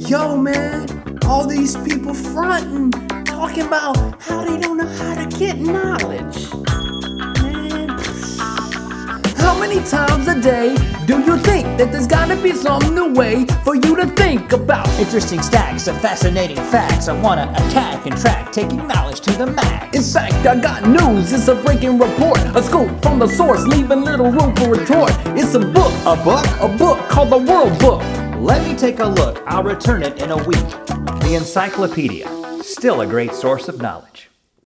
Yo, man, all these people fronting, talking about how they don't know how to get knowledge. Man, how many times a day do you think that there's gotta be some new way for you to think about? Interesting stacks of fascinating facts I wanna attack and track, taking knowledge to the max. In fact, I got news, it's a breaking report, a scoop from the source, leaving little room for retort. It's a book. A book? A book called the World Book. Let me take a look, I'll return it in a week. The encyclopedia, still a great source of knowledge.